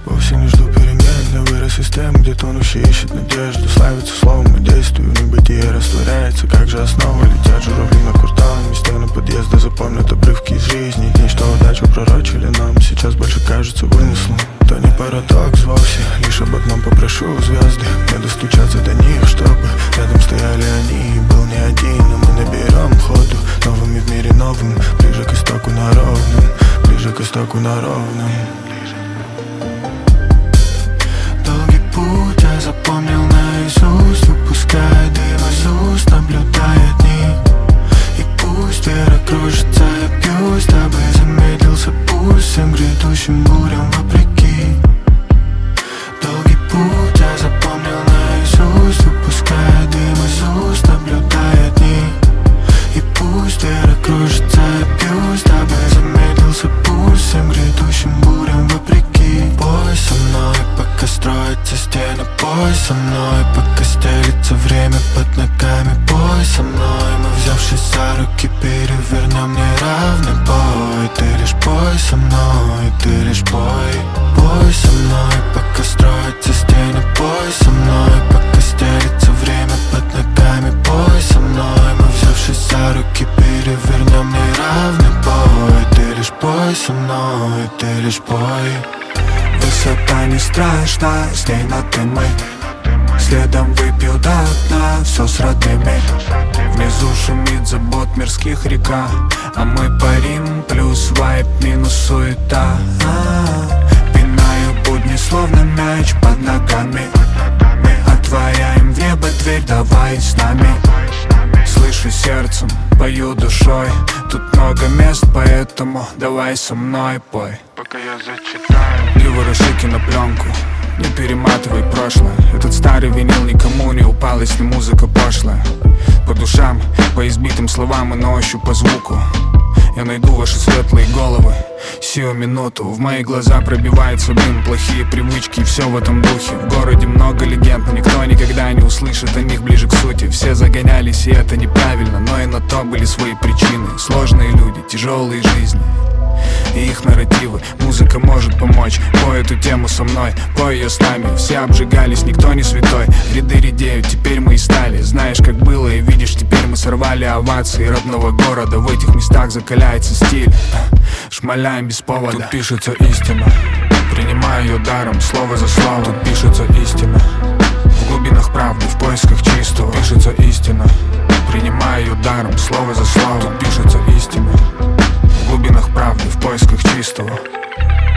Вовсе не жду перемен, я вырос из тем, где тонущий ищет надежду. Славится словом и действию, в небытие растворяется. Как же основа, летят журавли на кварталами. Стены подъезда запомнят обрывки из жизни. Дни, что удачу пророчили нам, сейчас больше кажется вымыслом. То не парадокс вовсе, лишь об одном попрошу звезды. Не достучаться до них, чтобы рядом стояли они. Был не один, но мы наберем ходу. Новыми в мире новым, ближе к истоку на ровном. Ближе к истоку на ровном. Долгий путь я запомнил наизусть, выпуская дым из уст, наблюдая дни. И пусть вера кружится, я бьюсь, дабы замедлился пульс всем грядущим бурям вопреки. Долгий путь я запомнил наизусть, выпуская дым из уст, наблюдая дни. И пусть вера кружится, я бьюсь, дабы замедлился пульс всем грядущим бурям вопреки. Бой со мной, пока строятся стены. Бой со мной, пока стелится время под ногами. Бой со мной, мы, взявшись за руки, перевернем неравный бой. Ты лишь бой со мной, ты лишь бой. Бой со мной, пока строятся стены. Бой со мной, пока стелится время под ногами. Бой со мной, мы, взявшись за руки, перевернем неравный бой. Ты лишь бой со мной, ты лишь бой. Высота не страшна, с ней на ты мы. Следом выпью до дна, все с родными. Внизу шумит забот мирских река, а мы парим, плюс вайп, минус суета. Пинаю будни, словно мяч под ногами. Мы отворяем в небо дверь, давай с нами. Слышу сердцем, пою душой. Тут много мест, поэтому давай со мной пой. Пока я зачитаю. Леворушики на пленку, не перематывай прошлое. Этот старый винил никому не упал, если музыка пошлая. По душам, по избитым словам и на ощупь по звуку я найду ваши светлые головы сию минуту. В мои глаза пробивается дым, плохие привычки и все в этом духе. В городе много легенд, но никто никогда не услышит о них ближе к сути. Все загонялись, и это неправильно, но и на то были свои причины. Сложные люди, тяжелые жизни и их нарративы. Музыка может помочь, пой эту тему со мной, пой ее с нами. Все обжигались, никто не святой. Ряды редеют, теперь мы и стали. Знаешь, как было, и видишь, теперь мы сорвали овации родного города. В этих местах закаляется стиль, шмаляем без повода. Тут пишется истина, принимаю ее даром, слово за слово. Тут пишется истина, в глубинах правды, в поисках чистого. Пишется истина, принимаю ее даром, слово за слово. Тут пишется истина, в глубинах правды, в поисках чистого.